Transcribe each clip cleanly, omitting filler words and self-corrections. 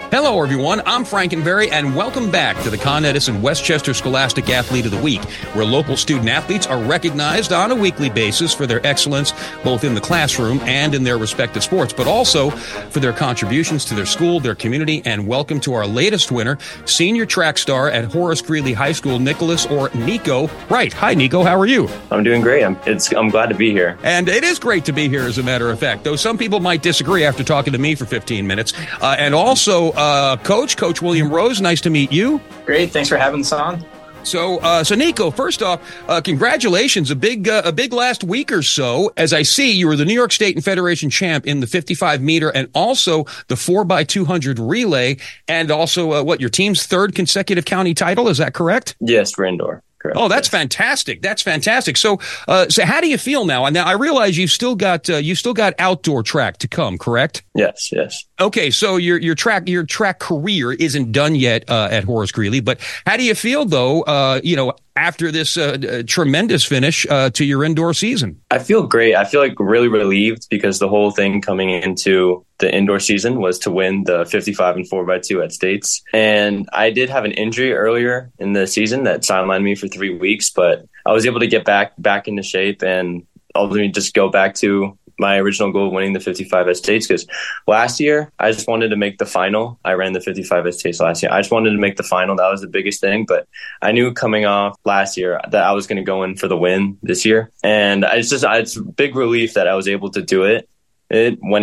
Hello, everyone. I'm Frankenberry, and welcome back to the Con Edison Westchester Scholastic Athlete of the Week, where local student athletes are recognized on a weekly basis for their excellence, both in the classroom and in their respective sports, but also for their contributions to their school, their community, and welcome to our latest winner, senior track star at Horace Greeley High School, Nicholas, or Nico Wright. Hi, Nico. How are you? I'm doing great. I'm glad to be here. And it is great to be here, as a matter of fact, though some people might disagree after talking to me for 15 minutes. And also, Coach William Rose, nice to meet you. Great, thanks for having us on. So Nico, first off, congratulations! A big last week or so. As I see, you were the New York State and Federation champ in the 55 meter, and also the 4x200 relay, and also your team's third consecutive county title. Is that correct? Yes, for indoor. Correct. Oh, that's fantastic! That's fantastic. So how do you feel now? Now I realize you've still got outdoor track to come, correct? Yes. Okay, so your track career isn't done yet at Horace Greeley, but how do you feel though? After this tremendous finish to your indoor season? I feel great. I feel like really relieved because the whole thing coming into the indoor season was to win the 55 and 4x2 at States. And I did have an injury earlier in the season that sidelined me for 3 weeks, but I was able to get back into shape and ultimately just go back to my original goal of winning the 55 at States, because last year I just wanted to make the final. I ran the 55 at States last year. I just wanted to make the final. That was the biggest thing, but I knew coming off last year that I was going to go in for the win this year. And it's a big relief that I was able to do it when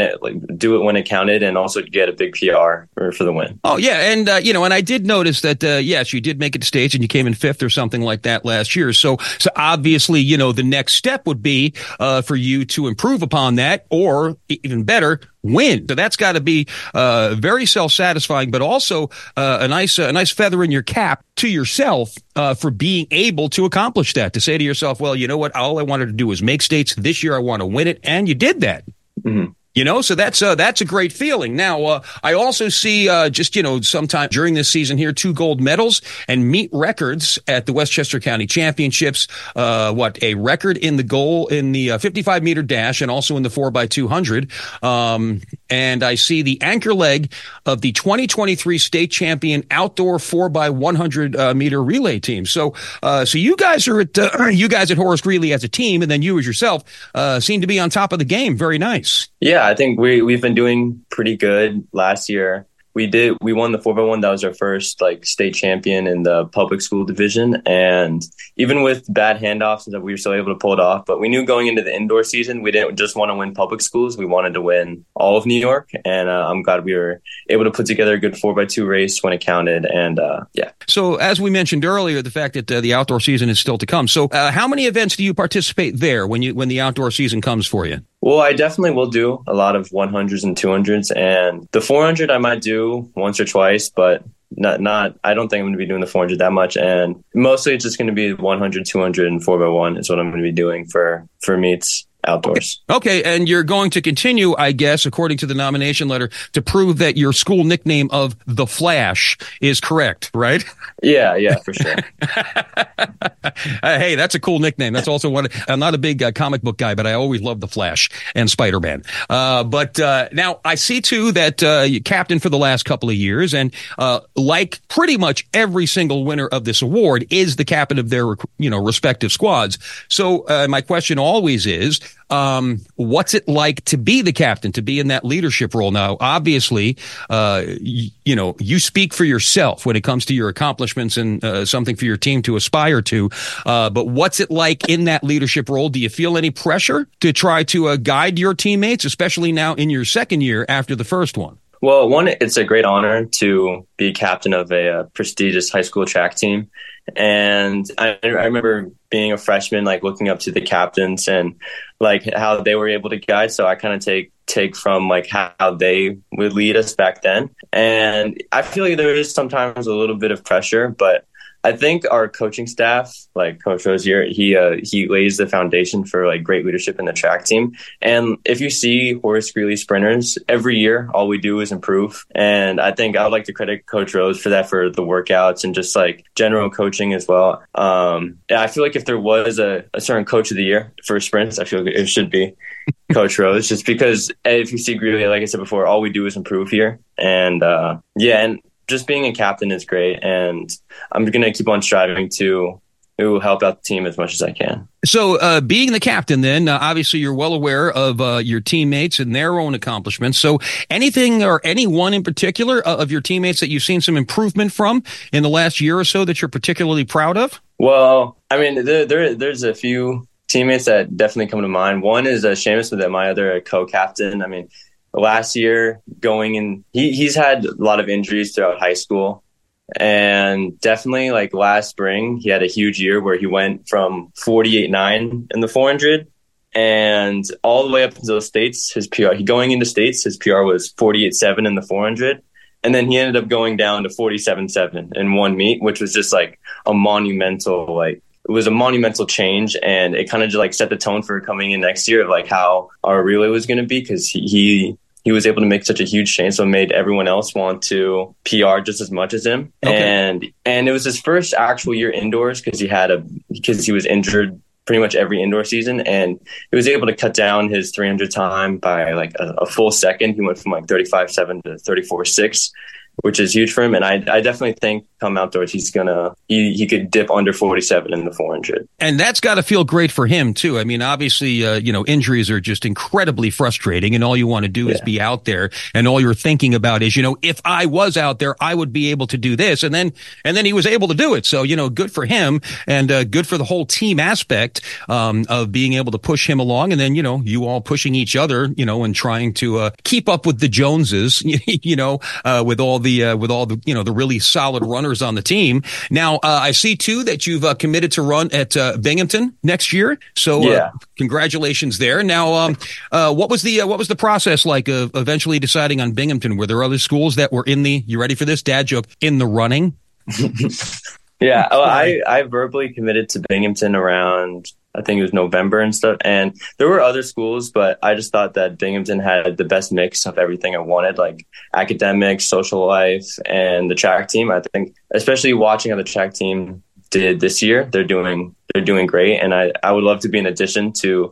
it counted, and also get a big PR for the win. Oh yeah, and and I did notice that yes, you did make it to States and you came in fifth or something like that last year. So obviously, the next step would be for you to improve upon that, or even better, win. So that's got to be very self-satisfying, but also a nice feather in your cap to yourself for being able to accomplish that. To say to yourself, well, you know what? All I wanted to do was make States this year. I want to win it, and you did that. Mm-hmm. So that's a great feeling. Now, I also see sometime during this season here, 2 gold medals and meet records at the Westchester County Championships. A record in the 55 meter dash, and also in the 4x200. And I see the anchor leg of the 2023 state champion outdoor 4x100 meter relay team. So you guys are at Horace Greeley as a team, and then you as yourself seem to be on top of the game. Very nice. Yeah, I think we've been doing pretty good. Last year we won the 4x1. That was our first state champion in the public school division, and even with bad handoffs, that we were still able to pull it off. But we knew going into the indoor season, we didn't just want to win public schools. We wanted to win all of New York, and I'm glad we were able to put together a good 4x2 race when it counted. And yeah. So as we mentioned earlier, the fact that the outdoor season is still to come. So how many events do you participate there when the outdoor season comes for you? Well, I definitely will do a lot of 100s and 200s, and the 400 I might do once or twice, but not. I don't think I'm going to be doing the 400 that much, and mostly it's just going to be 100, 200, and 4x1 is what I'm going to be doing for meets outdoors. Okay, and you're going to continue, I guess, according to the nomination letter, to prove that your school nickname of The Flash is correct, right? Yeah, for sure. Hey, that's a cool nickname. That's also one. I'm not a big comic book guy, but I always love The Flash and Spider-Man. But now I see, too, that you captained for the last couple of years, and like pretty much every single winner of this award is the captain of their respective squads. So my question always is, what's it like to be the captain, to be in that leadership role? Now, obviously, you speak for yourself when it comes to your accomplishments and something for your team to aspire to. But what's it like in that leadership role? Do you feel any pressure to try to guide your teammates, especially now in your second year after the first one? Well, one, it's a great honor to be captain of a prestigious high school track team. And I remember being a freshman, looking up to the captains and how they were able to guide. So I kind of take from how they would lead us back then. And I feel like there is sometimes a little bit of pressure, but I think our coaching staff, like Coach Rozier, he lays the foundation for like great leadership in the track team. And if you see Horace Greeley sprinters, every year all we do is improve. And I think I would like to credit Coach Rose for that, for the workouts and just like general coaching as well. Yeah, I feel like if there was a certain coach of the year for sprints, I feel like it should be Coach Rose, just because if you see Greeley, like I said before, all we do is improve here. And and just being a captain is great. And I'm going to keep on striving to help out the team as much as I can. So being the captain, then, obviously you're well aware of your teammates and their own accomplishments. So anything or anyone in particular of your teammates that you've seen some improvement from in the last year or so that you're particularly proud of? Well, I mean, there's a few teammates that definitely come to mind. One is Seamus Smith, my other co-captain. I mean, last year he's had a lot of injuries throughout high school, and definitely like last spring he had a huge year where he went from 48.9 in the 400 and all the way up into the states. His PR, going into states, his PR was 48.7 in the 400, and then he ended up going down to 47.7 in one meet, which was just like a monumental change, and it kind of just like set the tone for coming in next year of like how our relay was going to be, because he was able to make such a huge change, so it made everyone else want to PR just as much as him. Okay. And it was his first actual year indoors because he was injured pretty much every indoor season, and he was able to cut down his 300 time by like a full second. He went from like 35.7 to 34.6. Which is huge for him. And I definitely think come outdoors, he could dip under 47 in the 400. And that's got to feel great for him too. I mean, obviously, injuries are just incredibly frustrating, and all you want to do is be out there, and all you're thinking about is, if I was out there, I would be able to do this. And then he was able to do it. So, good for him, and good for the whole team aspect, of being able to push him along. And then, you all pushing each other, and trying to, keep up with the Joneses, with all the really solid runners on the team. Now, I see too that you've committed to run at Binghamton next year. So congratulations there. Now, what was the process like of eventually deciding on Binghamton? Were there other schools that were you ready for this dad joke, in the running? Yeah, I verbally committed to Binghamton around, I think it was November and stuff. And there were other schools, but I just thought that Binghamton had the best mix of everything I wanted, like academics, social life, and the track team. I think, especially watching how the track team did this year, they're doing great. And I would love to be an addition to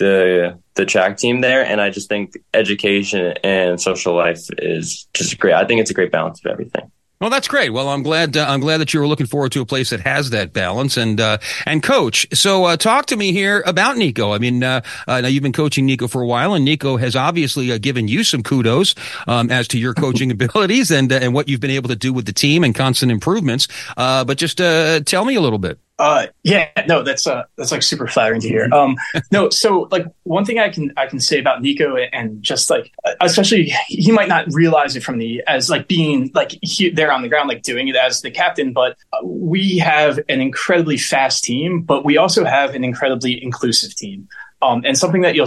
the track team there. And I just think education and social life is just great. I think it's a great balance of everything. Well, that's great. Well, I'm glad that you were looking forward to a place that has that balance. And coach, so talk to me here about Nico. I mean, now you've been coaching Nico for a while, and Nico has obviously given you some kudos as to your coaching abilities and what you've been able to do with the team and constant improvements. But just tell me a little bit. That's like super flattering to hear. So like one thing I can say about Nico, and just like, especially he might not realize it as like being like there on the ground, like doing it as the captain, but we have an incredibly fast team, but we also have an incredibly inclusive team. And something that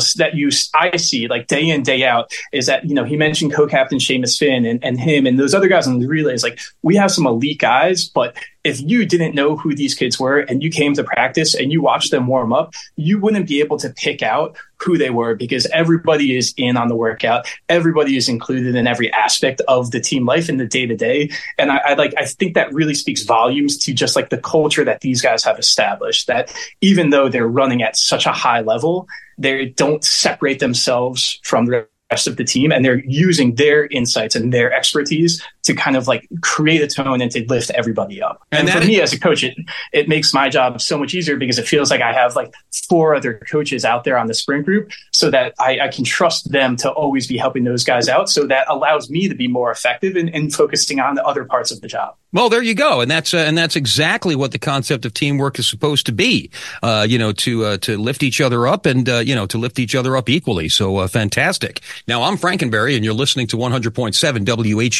I see like day in, day out is that, he mentioned co-captain Seamus Finn and him and those other guys on the relays. Like, we have some elite guys, but if you didn't know who these kids were and you came to practice and you watched them warm up, you wouldn't be able to pick out who they were, because everybody is in on the workout. Everybody is included in every aspect of the team life in the day to day. And I think that really speaks volumes to just like the culture that these guys have established, that even though they're running at such a high level, they don't separate themselves from the rest of the team, and they're using their insights and their expertise to kind of like create a tone and to lift everybody up. And for me as a coach, it makes my job so much easier, because it feels like I have like 4 other coaches out there on the sprint group, so that I can trust them to always be helping those guys out. So that allows me to be more effective in focusing on the other parts of the job. Well, there you go. And that's exactly what the concept of teamwork is supposed to be, to lift each other up and, to lift each other up equally. So, fantastic. Now, I'm Frankenberry, and you're listening to 100.7 WHUD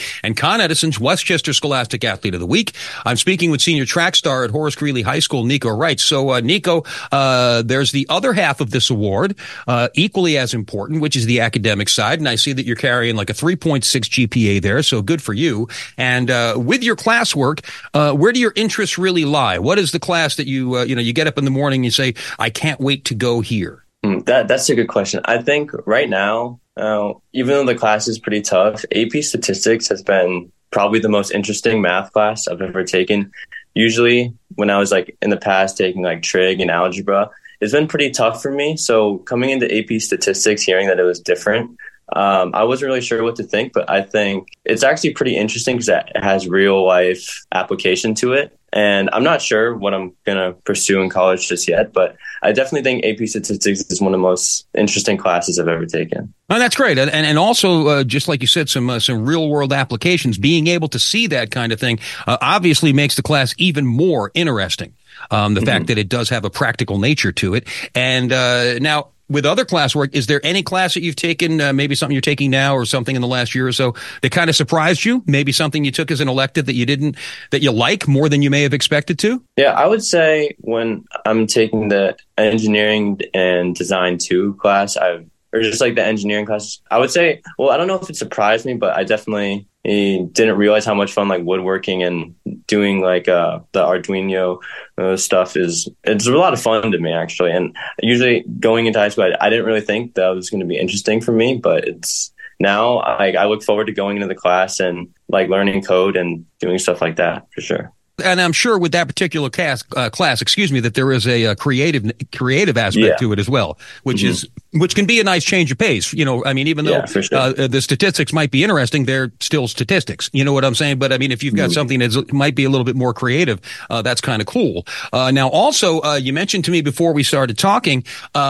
and Con Edison's Westchester Scholastic Athlete of the Week. I'm speaking with senior track star at Horace Greeley High School, Nico Wright. So, Nico, there's the other half of this award, equally as important, which is the academic side. And I see that you're carrying like a 3.6 GPA there, so good for you. And with your classwork, where do your interests really lie? What is the class that you get up in the morning and you say, I can't wait to go here? That's a good question. I think right now, even though the class is pretty tough, AP Statistics has been probably the most interesting math class I've ever taken. Usually when I was like in the past taking like trig and algebra, it's been pretty tough for me. So coming into AP Statistics, hearing that it was different, I wasn't really sure what to think, but I think it's actually pretty interesting because it has real life application to it. And I'm not sure what I'm going to pursue in college just yet, but I definitely think AP Statistics is one of the most interesting classes I've ever taken. Oh, that's great. And also, just like you said, some real world applications, being able to see that kind of thing, obviously makes the class even more interesting. The fact that it does have a practical nature to it. And, now, with other classwork, is there any class that you've taken, maybe something you're taking now or something in the last year or so that kind of surprised you? Maybe something you took as an elective that you like more than you may have expected to? Yeah, I would say when I'm taking the engineering and design 2 class, or just like the engineering class, I would say, well, I don't know if it surprised me, but I definitely didn't realize how much fun like woodworking and doing like the Arduino stuff it's a lot of fun to me actually. And usually going into high school, I didn't really think that was going to be interesting for me, but it's now I look forward to going into the class and like learning code and doing stuff like that for sure. And I'm sure with that particular class, that there is a creative aspect to it as well, which can be a nice change of pace. You know, I mean, even though the statistics might be interesting, they're still statistics. You know what I'm saying? But I mean, if you've got something that might be a little bit more creative, that's kind of cool. Now, also, you mentioned to me before we started talking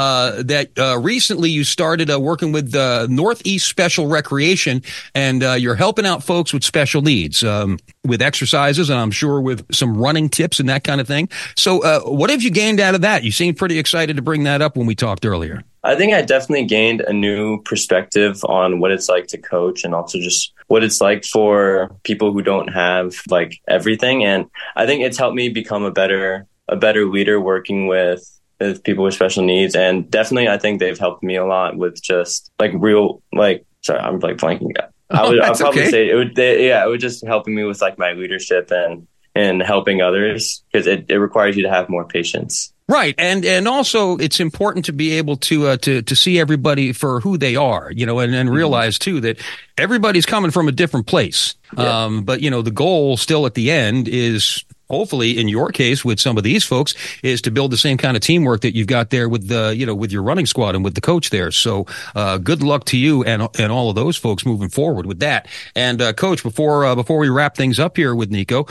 that recently you started working with Northeast Special Recreation, and you're helping out folks with special needs with exercises, and I'm sure with some running tips and that kind of thing. So what have you gained out of that? You seemed pretty excited to bring that up when we talked earlier. I think I definitely gained a new perspective on what it's like to coach and also just what it's like for people who don't have like everything. And I think it's helped me become a better leader working with people with special needs. And definitely I think they've helped me a lot with just like sorry, I'm like blanking out. I'd probably say it would just helping me with like my leadership and helping others because it requires you to have more patience. Right. And also it's important to be able to see everybody for who they are, you know, and realize too that everybody's coming from a different place. Yeah. But you know, the goal still at the end is hopefully in your case with some of these folks is to build the same kind of teamwork that you've got there with with your running squad and with the coach there. So, good luck to you and all of those folks moving forward with that. And, coach, before we wrap things up here with Nico,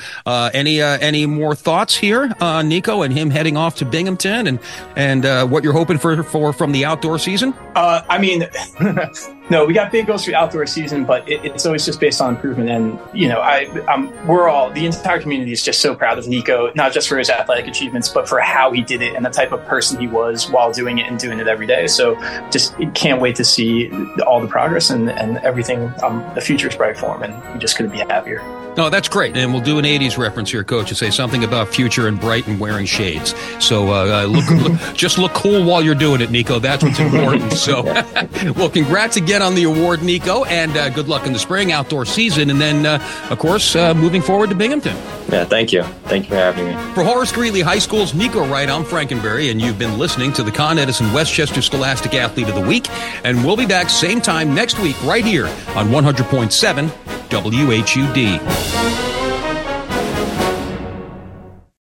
any more thoughts here on Nico and him heading off to Binghamton and what you're hoping for from the outdoor season? I mean, no, we got big goals for the outdoor season, but it's always just based on improvement. And, you know, the entire community is just so proud of Nico, not just for his athletic achievements, but for how he did it and the type of person he was while doing it and doing it every day. So just can't wait to see all the progress and everything. The future's bright for him, and we just couldn't be happier. No, that's great. And we'll do an 80s reference here, Coach, and say something about future and bright and wearing shades. So just look cool while you're doing it, Nico. That's what's important. So, well, congrats again on the award, Nico, and good luck in the spring outdoor season. And then, of course, moving forward to Binghamton. Yeah, thank you. Thank you for having me. For Horace Greeley High School's Nico Wright, I'm Frankenberry, and you've been listening to the Con Edison Westchester Scholastic Athlete of the Week. And we'll be back same time next week right here on 100.7 WHUD.